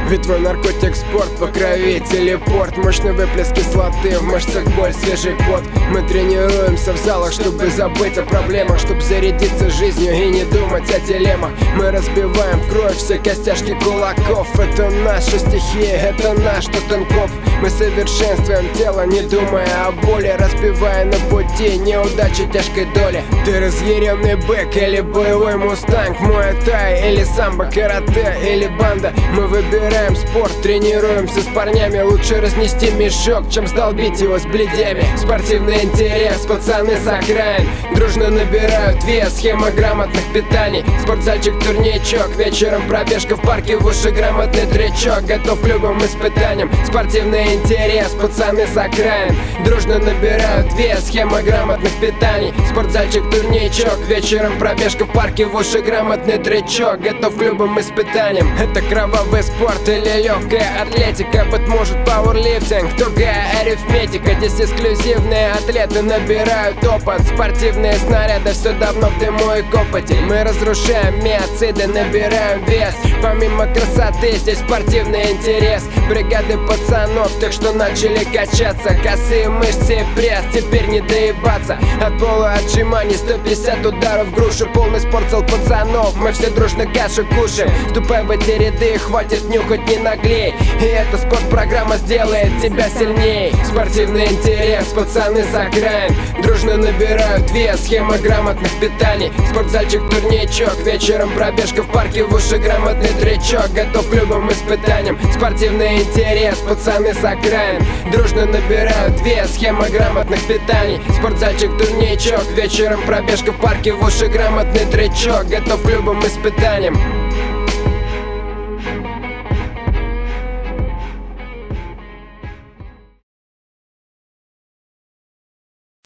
Ведь твой наркотик спорт, по крови телепорт. Мощный выплеск кислоты, в мышцах боль, свежий пот. Мы тренируемся в залах, чтобы забыть о проблемах, чтобы зарядиться жизнью и не думать о дилеммах. Мы разбиваем в кровь все костяшки кулаков. Это наша стихия, это наш Тоттенкопф. Мы совершенствуем тело, не думая о боли, разбивая на пути неудачи тяжкой доли. Ты разъяренный бык или боевой мустанг, муай-тай или самбо, карате или банда. Мы выбираем спорт, тренируемся с парнями. Лучше разнести мешок, чем сдолбить его с бледями. Спортивный интерес, пацаны с окраин дружно набирают вес, схема грамотных питаний. Спортзальчик, турничок, вечером пробежка в парке, в уши грамотный тречок. Готов к любым испытаниям. Спортивный интерес, пацаны с окраин дружно набирают вес, схема грамотных питаний. Спортзальчик, турничок, вечером пробежка в парке, в уши грамотный тречок. Готов к любым испытаниям. Это кровавый спорт или легкая атлетика, быть может пауэрлифтинг, тугая арифметика. Здесь эксклюзивные атлеты набирают опыт. Спортивные снаряды все давно в дыму и копоти. Мы разрушаем миоциды, набираем вес. Помимо красоты здесь спортивный интерес. Бригады пацанов, тех, что начали качаться. Косые мышцы и пресс, теперь не доебаться. От пола отжиманий 150 ударов в грушу. Полный спортзал пацанов, мы все дружно кашу кушаем. Вступай в эти ряды, хватит нюхать, не наглей. И эта спортпрограмма сделает тебя сильней. Спортивный интерес, пацаны с окраин дружно набирают вес, схема грамотных питаний. Спортзальчик, турничок, вечером пробежка в парке, в уши грамотный тречок. Готов к любым испытаниям. Спортивный интерес, пацаны с окраин дружно набирают вес, схема грамотных питаний. Спортзальчик, турничок, вечером пробежка в парке, в уши грамотный тречок. Готов к любым испытаниям.